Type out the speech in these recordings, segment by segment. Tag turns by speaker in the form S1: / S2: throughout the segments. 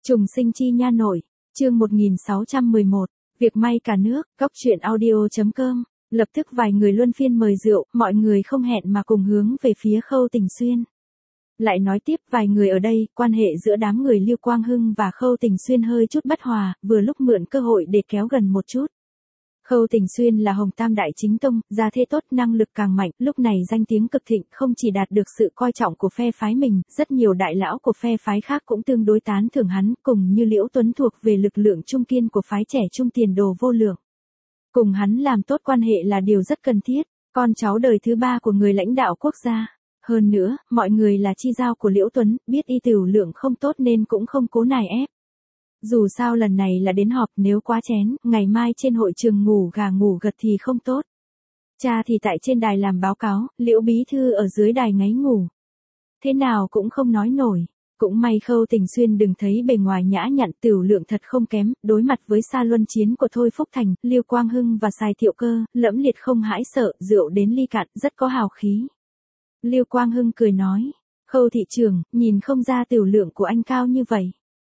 S1: Trùng sinh chi nha nội, chương 1611, việc may cả nước, góc chuyện audio.com, lập tức vài người luân phiên mời rượu, mọi người không hẹn mà cùng hướng về phía Khâu Tình Xuyên. Lại nói tiếp vài người ở đây, quan hệ giữa đám người Lưu Quang Hưng và Khâu Tình Xuyên hơi chút bất hòa, vừa lúc mượn cơ hội để kéo gần một chút. Khâu Tình Xuyên là Hồng Tam Đại Chính Tông, gia thế tốt, năng lực càng mạnh, lúc này danh tiếng cực thịnh, không chỉ đạt được sự coi trọng của phe phái mình, rất nhiều đại lão của phe phái khác cũng tương đối tán thưởng hắn, cùng như Liễu Tuấn thuộc về lực lượng trung kiên của phái trẻ trung tiền đồ vô lượng. Cùng hắn làm tốt quan hệ là điều rất cần thiết, con cháu đời thứ ba của người lãnh đạo quốc gia. Hơn nữa, mọi người là chi giao của Liễu Tuấn, biết y tiểu lượng không tốt nên cũng không cố nài ép. Dù sao lần này là đến họp, nếu quá chén, ngày mai trên hội trường ngủ gà ngủ gật thì không tốt. Cha thì tại trên đài làm báo cáo, Liễu bí thư ở dưới đài ngáy ngủ. Thế nào cũng không nói nổi. Cũng may Khâu Tình Xuyên đừng thấy bề ngoài nhã nhặn, tiểu lượng thật không kém, đối mặt với sa luân chiến của Thôi Phúc Thành, Lưu Quang Hưng và Sài Thiệu Cơ, lẫm liệt không hãi sợ, rượu đến ly cạn, rất có hào khí. Lưu Quang Hưng cười nói, Khâu thị trưởng, nhìn không ra tiểu lượng của anh cao như vậy.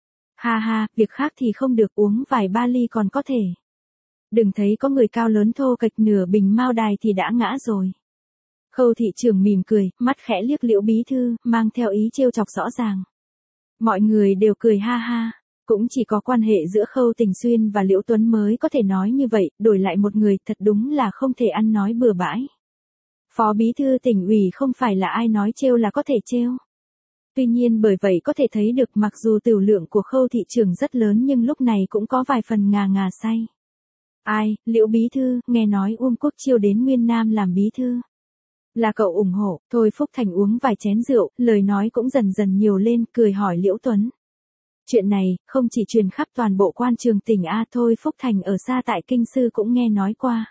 S1: Ha ha, việc khác thì không được, uống vài ba ly còn có thể. Đừng thấy có người cao lớn thô kệch nửa bình mao đài thì đã ngã rồi. Khâu thị trưởng mỉm cười, mắt khẽ liếc Liễu bí thư, mang theo ý trêu chọc rõ ràng. Mọi người đều cười ha ha, cũng chỉ có quan hệ giữa Khâu Tình Xuyên và Liễu Tuấn mới có thể nói như vậy, đổi lại một người thật đúng là không thể ăn nói bừa bãi. Phó bí thư tỉnh ủy không phải là ai nói trêu là có thể trêu. Tuy nhiên bởi vậy có thể thấy được mặc dù tiểu lượng của Khâu thị trưởng rất lớn nhưng lúc này cũng có vài phần ngà ngà say. Ai, Liễu bí thư, nghe nói Uông Quốc Chiêu đến Nguyên Nam làm bí thư. Là cậu ủng hộ, Thôi Phúc Thành uống vài chén rượu, lời nói cũng dần dần nhiều lên, cười hỏi Liễu Tuấn. Chuyện này, không chỉ truyền khắp toàn bộ quan trường tỉnh A, Thôi Phúc Thành ở xa tại Kinh Sư cũng nghe nói qua.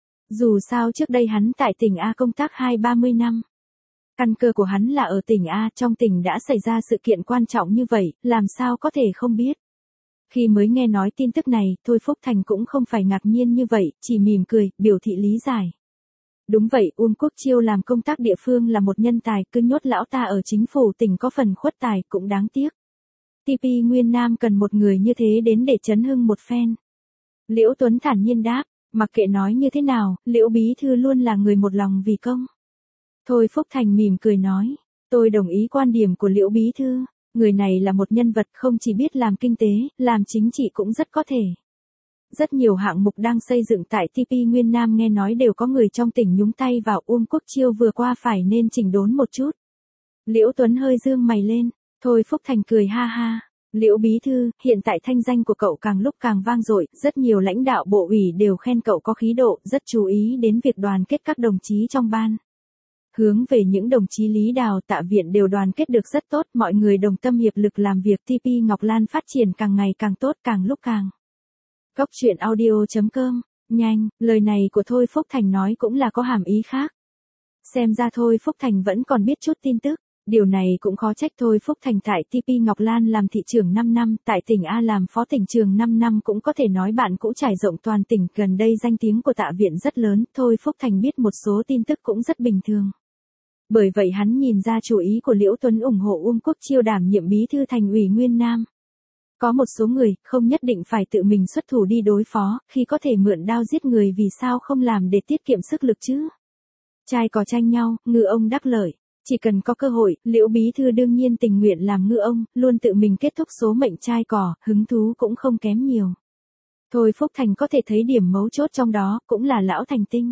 S1: Dù sao trước đây hắn tại tỉnh A công tác 20-30 năm. Căn cơ của hắn là ở tỉnh A, trong tỉnh đã xảy ra sự kiện quan trọng như vậy, làm sao có thể không biết. Khi mới nghe nói tin tức này, Thôi Phúc Thành cũng không phải ngạc nhiên như vậy, chỉ mỉm cười, biểu thị lý giải. Đúng vậy, Uông Quốc Chiêu làm công tác địa phương là một nhân tài, cứ nhốt lão ta ở chính phủ tỉnh có phần khuất tài, cũng đáng tiếc. TP Nguyên Nam cần một người như thế đến để chấn hưng một phen. Liễu Tuấn thản nhiên đáp, mặc kệ nói như thế nào, Liễu bí thư luôn là người một lòng vì công. Thôi Phúc Thành mỉm cười nói, tôi đồng ý quan điểm của Liễu bí thư, người này là một nhân vật không chỉ biết làm kinh tế, làm chính trị cũng rất có thể. Rất nhiều hạng mục đang xây dựng tại TP Nguyên Nam nghe nói đều có người trong tỉnh nhúng tay vào, Uông Quốc Chiêu vừa qua phải nên chỉnh đốn một chút. Liễu Tuấn hơi dương mày lên, Thôi Phúc Thành cười ha ha. Liễu bí thư, hiện tại thanh danh của cậu càng lúc càng vang dội, rất nhiều lãnh đạo bộ ủy đều khen cậu có khí độ, rất chú ý đến việc đoàn kết các đồng chí trong ban. Hướng về những đồng chí Lý Đào, Tạ Viện đều đoàn kết được rất tốt, mọi người đồng tâm hiệp lực làm việc, TP Ngọc Lan phát triển càng ngày càng tốt, càng lúc càng. Góc chuyện audio.com, nhanh, lời này của Thôi Phúc Thành nói cũng là có hàm ý khác. Xem ra Thôi Phúc Thành vẫn còn biết chút tin tức, điều này cũng khó trách. Thôi Phúc Thành tại TP Ngọc Lan làm thị trưởng 5 năm, tại tỉnh A làm phó tỉnh trường 5 năm cũng có thể nói bạn cũ trải rộng toàn tỉnh, gần đây danh tiếng của Tạ Viện rất lớn, Thôi Phúc Thành biết một số tin tức cũng rất bình thường. Bởi vậy hắn nhìn ra chủ ý của Liễu Tuấn ủng hộ Uông Quốc Chiêu đảm nhiệm bí thư thành ủy Nguyên Nam. Có một số người, không nhất định phải tự mình xuất thủ đi đối phó, khi có thể mượn đao giết người vì sao không làm để tiết kiệm sức lực chứ. Trai cò tranh nhau, ngư ông đắc lợi. Chỉ cần có cơ hội, Liễu bí thư đương nhiên tình nguyện làm ngư ông, luôn tự mình kết thúc số mệnh trai cò, hứng thú cũng không kém nhiều. Thôi Phúc Thành có thể thấy điểm mấu chốt trong đó, cũng là lão thành tinh.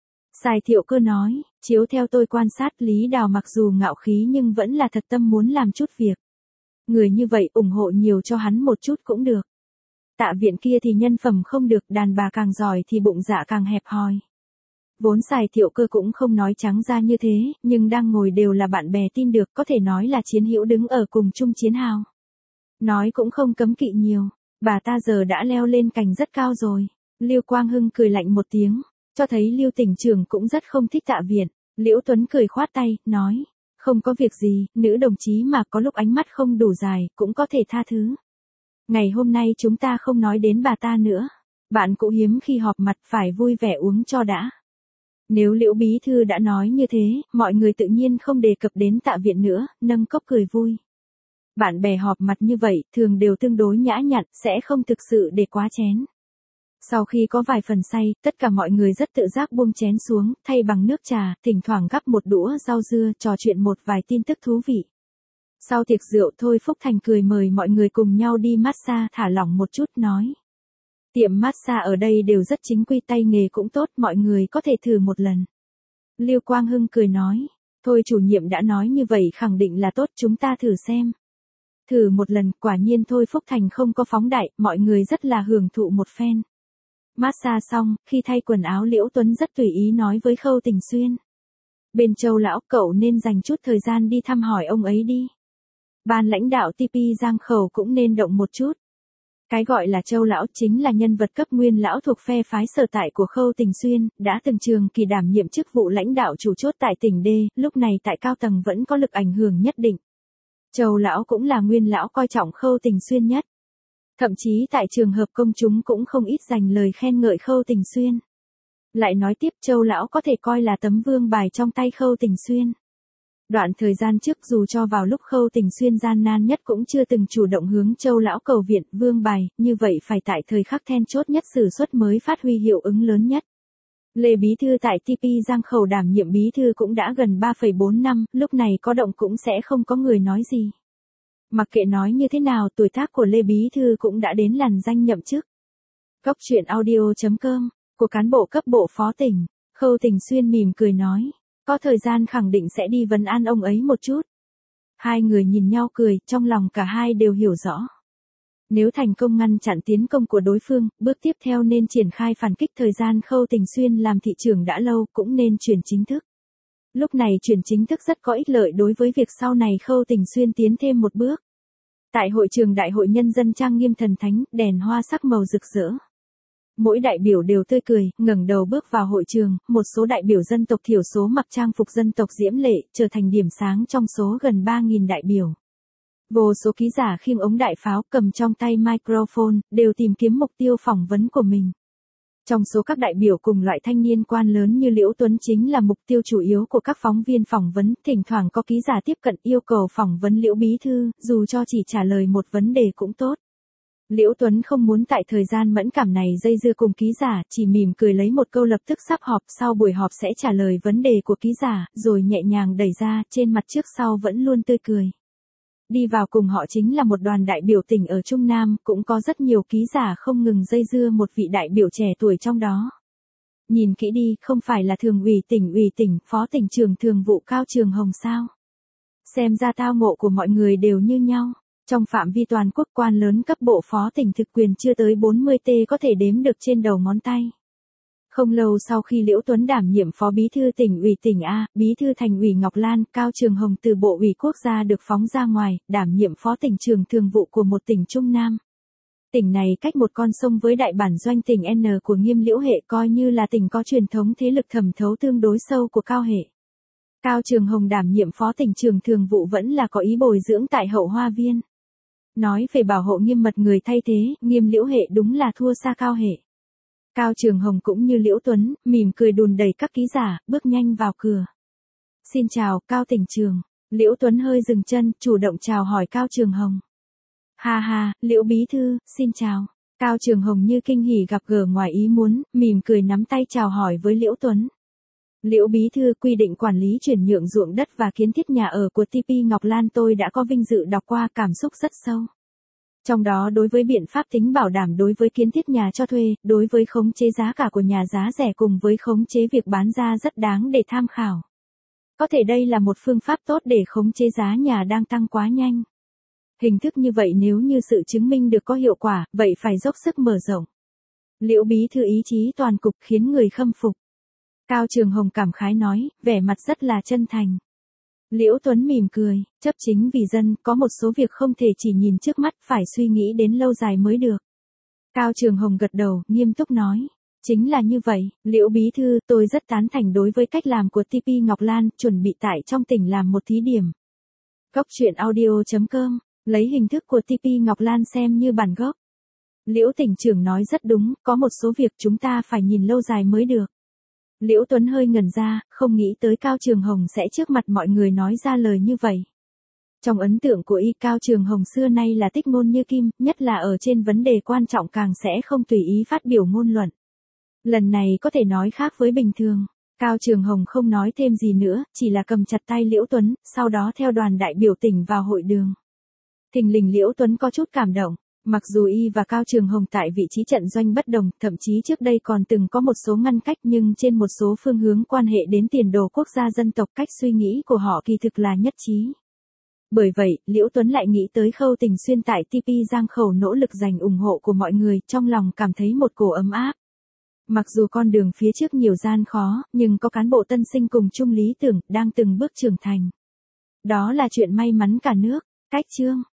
S1: Sài Thiệu Cơ nói, chiếu theo tôi quan sát, Lý Đào mặc dù ngạo khí nhưng vẫn là thật tâm muốn làm chút việc. Người như vậy ủng hộ nhiều cho hắn một chút cũng được. Tạ Viện kia thì nhân phẩm không được, đàn bà càng giỏi thì bụng dạ càng hẹp hòi. Vốn Sài Thiệu Cơ cũng không nói trắng ra như thế, nhưng đang ngồi đều là bạn bè tin được, có thể nói là chiến hữu đứng ở cùng chung chiến hào. Nói cũng không cấm kỵ nhiều, bà ta giờ đã leo lên cành rất cao rồi. Lưu Quang Hưng cười lạnh một tiếng, cho thấy Lưu tỉnh trưởng cũng rất không thích Tạ Viện. Liễu Tuấn cười khoát tay, nói, không có việc gì, nữ đồng chí mà có lúc ánh mắt không đủ dài, cũng có thể tha thứ. Ngày hôm nay chúng ta không nói đến bà ta nữa. Bạn cũ hiếm khi họp mặt phải vui vẻ uống cho đã. Nếu Liễu bí thư đã nói như thế, mọi người tự nhiên không đề cập đến Tạ Viện nữa, nâng cốc cười vui. Bạn bè họp mặt như vậy, thường đều tương đối nhã nhặn, sẽ không thực sự để quá chén. Sau khi có vài phần say, tất cả mọi người rất tự giác buông chén xuống, thay bằng nước trà, thỉnh thoảng gắp một đũa rau dưa, trò chuyện một vài tin tức thú vị. Sau tiệc rượu Thôi Phúc Thành cười mời mọi người cùng nhau đi massage, thả lỏng một chút nói. Tiệm massage ở đây đều rất chính quy, tay nghề cũng tốt, mọi người có thể thử một lần. Lưu Quang Hưng cười nói, thôi chủ nhiệm đã nói như vậy khẳng định là tốt, chúng ta thử xem. Thử một lần, quả nhiên Thôi Phúc Thành không có phóng đại, mọi người rất là hưởng thụ một phen. Massage xong, khi thay quần áo Liễu Tuấn rất tùy ý nói với Khâu Tình Xuyên. Bên Châu lão, cậu nên dành chút thời gian đi thăm hỏi ông ấy đi. Ban lãnh đạo TP Giang Khẩu cũng nên động một chút. Cái gọi là Châu lão chính là nhân vật cấp nguyên lão thuộc phe phái sở tại của Khâu Tình Xuyên, đã từng trường kỳ đảm nhiệm chức vụ lãnh đạo chủ chốt tại tỉnh D, lúc này tại cao tầng vẫn có lực ảnh hưởng nhất định. Châu lão cũng là nguyên lão coi trọng Khâu Tình Xuyên nhất. Thậm chí tại trường hợp công chúng cũng không ít dành lời khen ngợi Khâu Tình Xuyên. Lại nói tiếp, Châu lão có thể coi là tấm vương bài trong tay Khâu Tình Xuyên. Đoạn thời gian trước dù cho vào lúc Khâu Tình Xuyên gian nan nhất cũng chưa từng chủ động hướng Châu lão cầu viện, vương bài, như vậy phải tại thời khắc then chốt nhất sử xuất mới phát huy hiệu ứng lớn nhất. Lê Bí Thư tại TP Giang Khẩu đảm nhiệm bí thư cũng đã gần 3,4 năm, lúc này có động cũng sẽ không có người nói gì. Mặc kệ nói như thế nào, tuổi tác của Lê Bí Thư cũng đã đến làn danh nhậm chức. Góc truyện audio.com, của cán bộ cấp bộ phó tỉnh, Khâu Tình Xuyên mỉm cười nói, có thời gian khẳng định sẽ đi vấn an ông ấy một chút. Hai người nhìn nhau cười, trong lòng cả hai đều hiểu rõ. Nếu thành công ngăn chặn tiến công của đối phương, bước tiếp theo nên triển khai phản kích. Thời gian Khâu Tình Xuyên làm thị trưởng đã lâu, cũng nên chuyển chính thức. Lúc này chuyển chính thức rất có ích lợi đối với việc sau này Khâu Tình Xuyên tiến thêm một bước. Tại hội trường Đại hội Nhân dân trang nghiêm thần thánh, đèn hoa sắc màu rực rỡ. Mỗi đại biểu đều tươi cười, ngẩng đầu bước vào hội trường, một số đại biểu dân tộc thiểu số mặc trang phục dân tộc diễm lệ, trở thành điểm sáng trong số gần 3.000 đại biểu. Vô số ký giả khiêng ống đại pháo, cầm trong tay microphone, đều tìm kiếm mục tiêu phỏng vấn của mình. Trong số các đại biểu cùng loại thanh niên quan lớn như Liễu Tuấn chính là mục tiêu chủ yếu của các phóng viên phỏng vấn, thỉnh thoảng có ký giả tiếp cận yêu cầu phỏng vấn Liễu Bí Thư, dù cho chỉ trả lời một vấn đề cũng tốt. Liễu Tuấn không muốn tại thời gian mẫn cảm này dây dưa cùng ký giả, chỉ mỉm cười lấy một câu lập tức sắp họp, sau buổi họp sẽ trả lời vấn đề của ký giả, rồi nhẹ nhàng đẩy ra, trên mặt trước sau vẫn luôn tươi cười. Đi vào cùng họ chính là một đoàn đại biểu tỉnh ở Trung Nam, cũng có rất nhiều ký giả không ngừng dây dưa một vị đại biểu trẻ tuổi trong đó. Nhìn kỹ đi, không phải là thường ủy tỉnh, phó tỉnh trưởng thường vụ Cao Trường Hồng sao? Xem ra tao ngộ của mọi người đều như nhau. Trong phạm vi toàn quốc, quan lớn cấp bộ phó tỉnh thực quyền chưa tới 40t có thể đếm được trên đầu ngón tay. Không lâu sau khi Liễu Tuấn đảm nhiệm phó bí thư tỉnh ủy tỉnh A, bí thư thành ủy Ngọc Lan, Cao Trường Hồng từ Bộ ủy Quốc gia được phóng ra ngoài, đảm nhiệm phó tỉnh trưởng thường vụ của một tỉnh Trung Nam. Tỉnh này cách một con sông với đại bản doanh tỉnh N của Nghiêm Liễu Hệ, coi như là tỉnh có truyền thống thế lực thẩm thấu tương đối sâu của Cao Hệ. Cao Trường Hồng đảm nhiệm phó tỉnh trưởng thường vụ vẫn là có ý bồi dưỡng tại Hậu Hoa Viên. Nói về bảo hộ nghiêm mật người thay thế, Nghiêm Liễu Hệ đúng là thua xa Cao Hệ. Cao Trường Hồng cũng như Liễu Tuấn, mỉm cười đùn đẩy các ký giả, bước nhanh vào cửa. Xin chào, Cao tỉnh trưởng. Liễu Tuấn hơi dừng chân, chủ động chào hỏi Cao Trường Hồng. Ha ha, Liễu Bí Thư, xin chào. Cao Trường Hồng như kinh hỉ gặp gỡ ngoài ý muốn, mỉm cười nắm tay chào hỏi với Liễu Tuấn. Liễu Bí Thư, quy định quản lý chuyển nhượng ruộng đất và kiến thiết nhà ở của TP Ngọc Lan tôi đã có vinh dự đọc qua, cảm xúc rất sâu. Trong đó đối với biện pháp tính bảo đảm đối với kiến thiết nhà cho thuê, đối với khống chế giá cả của nhà giá rẻ cùng với khống chế việc bán ra rất đáng để tham khảo. Có thể đây là một phương pháp tốt để khống chế giá nhà đang tăng quá nhanh. Hình thức như vậy nếu như sự chứng minh được có hiệu quả, vậy phải dốc sức mở rộng. Liễu Bí Thư ý chí toàn cục khiến người khâm phục. Cao Trường Hồng cảm khái nói, vẻ mặt rất là chân thành. Liễu Tuấn mỉm cười, chấp chính vì dân, có một số việc không thể chỉ nhìn trước mắt, phải suy nghĩ đến lâu dài mới được. Cao Trường Hồng gật đầu, nghiêm túc nói, chính là như vậy, Liễu Bí Thư, tôi rất tán thành đối với cách làm của TP Ngọc Lan, chuẩn bị tại trong tỉnh làm một thí điểm. Góc truyện audio.com, lấy hình thức của TP Ngọc Lan xem như bản gốc. Liễu tỉnh trưởng nói rất đúng, có một số việc chúng ta phải nhìn lâu dài mới được. Liễu Tuấn hơi ngẩn ra, không nghĩ tới Cao Trường Hồng sẽ trước mặt mọi người nói ra lời như vậy. Trong ấn tượng của y, Cao Trường Hồng xưa nay là tích ngôn như kim, nhất là ở trên vấn đề quan trọng càng sẽ không tùy ý phát biểu ngôn luận. Lần này có thể nói khác với bình thường. Cao Trường Hồng không nói thêm gì nữa, chỉ là cầm chặt tay Liễu Tuấn, sau đó theo đoàn đại biểu tỉnh vào hội đường. Thình lình Liễu Tuấn có chút cảm động. Mặc dù y và Cao Trường Hồng tại vị trí trận doanh bất đồng, thậm chí trước đây còn từng có một số ngăn cách, nhưng trên một số phương hướng quan hệ đến tiền đồ quốc gia dân tộc, cách suy nghĩ của họ kỳ thực là nhất trí. Bởi vậy, Liễu Tuấn lại nghĩ tới Khâu Tình Xuyên tại TP Giang Khẩu nỗ lực giành ủng hộ của mọi người, trong lòng cảm thấy một cổ ấm áp. Mặc dù con đường phía trước nhiều gian khó, nhưng có cán bộ tân sinh cùng chung lý tưởng, đang từng bước trưởng thành. Đó là chuyện may mắn cả nước. Cách chương